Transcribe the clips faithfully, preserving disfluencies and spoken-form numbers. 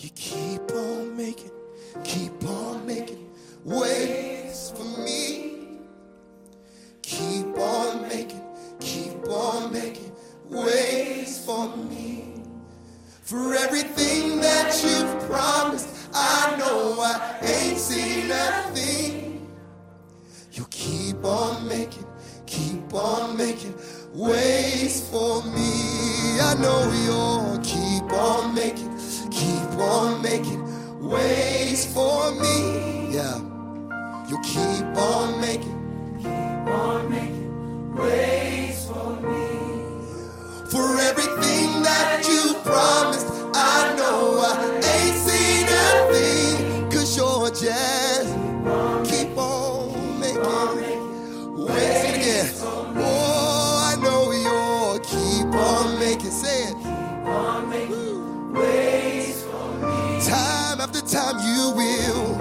You keep on making, keep on making ways for me. Keep on making, keep on making ways for me. For everything that you've promised, I know I ain't seen nothing. You keep on making, keep on making ways for me. I know you'll keep on making, keep on making ways for me. Yeah, you keep on making, keep on making ways for me. For everything that you promised, I know I ain't seen nothing. Cause you're just keep on making ways again. Oh, I know you'll keep on making, say it. Keep on making ways for me. Time after time you will.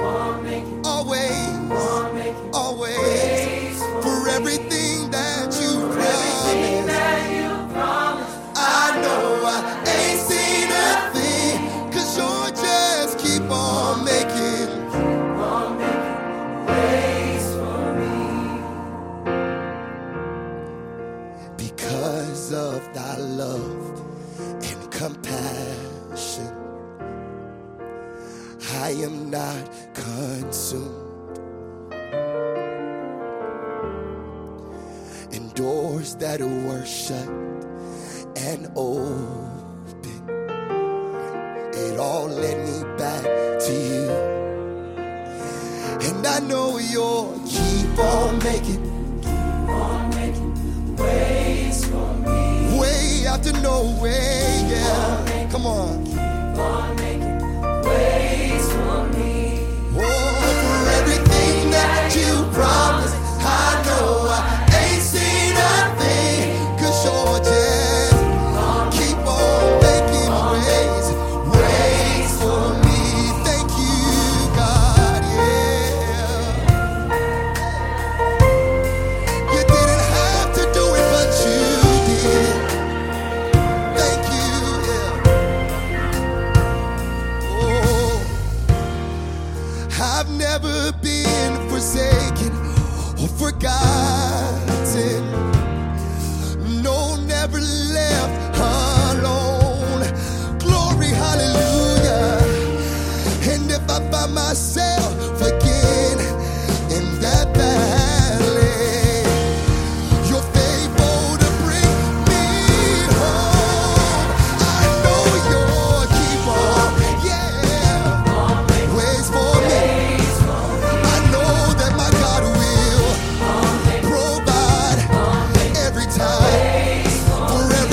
Always, always. For everything that you promised, I know I ain't seen nothing. Cause you're just keep on making, keep on making ways for me. Because of thy love and compassion, I am not consumed. And doors that were shut and open, it all led me back to you. And I know you'll keep on making, keep on making ways for me. Way after no way, yeah. Come on. Keep on making ways for me. Oh, for everything that you promised, I know I ain't seen nothing. Cause you're just keep on making ways, ways for me. Thank you, God, yeah. You didn't have to do it, but you did. Thank you, yeah. Oh, I've never been forsaken or forgotten. No, never left alone. Glory, hallelujah. And if I find myself again in that valley, you're faithful to bring me home. I know you'll keep on, yeah, ways for me. I know that my God will provide every time. For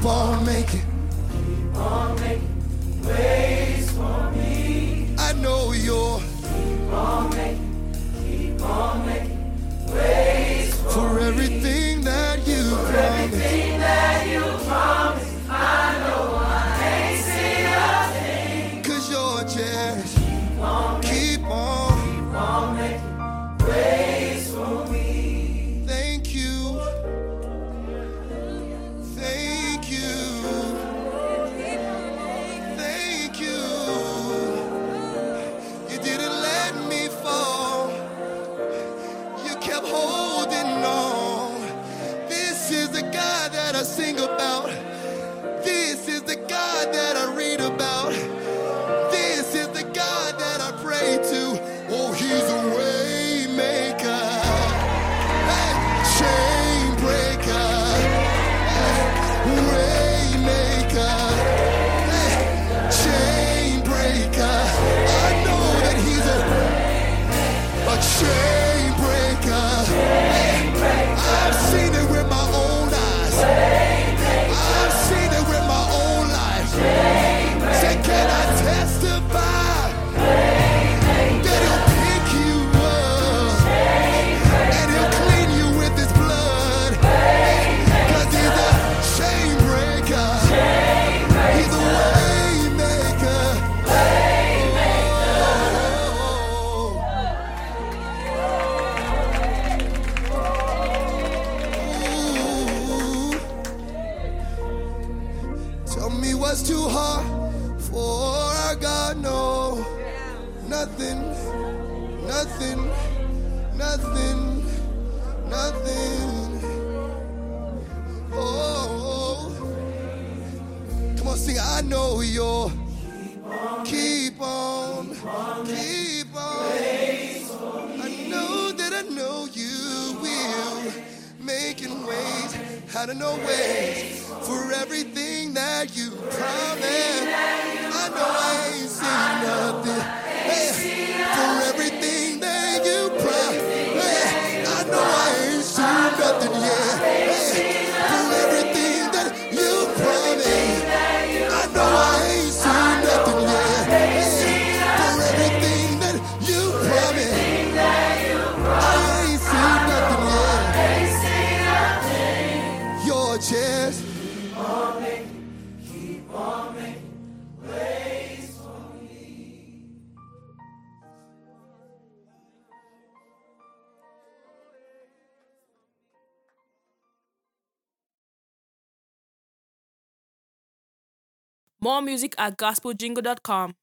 keep on making, keep on making ways for me. I know you're Keep on making, keep on making ways for, for me. everything that you For promised. everything that you promised, I know I ain't seen a thing. Cause you're just Keep on making, keep on. keep on making ways for me. Thank you. Thank you. Thank you. You didn't let me fall. You kept holding on. This is the God that I sing about. This is the God that I read about. This is the God that I pray to. Oh, he's a way maker. Hey, chain breaker. Hey, way maker. Hey, chain breaker. I know that he's a, a chain breaker. Hey, I've seen it with my own eyes. I've seen it with my own life. Say, can I testify that he'll pick you up and he'll clean you with his blood? Cause he's a chain breaker. He's a way maker. Ooh. Tell me what's too hard for our God. No, nothing, nothing, nothing, nothing. Oh, come on, sing. I know you're keep on, keep on. I know that I know you will making ways, how to know ways for everything that you promised. I know I ain't seen nothing. Hey, for everything that you promised. Hey, I know I ain't seen nothing yet. Hey, for everything that you promised. I know I ain't seen nothing yet. Hey, for everything that you promised. I ain't seen nothing yet. You're just Keep on making, keep on making ways for me. More music at gospel jingle dot com.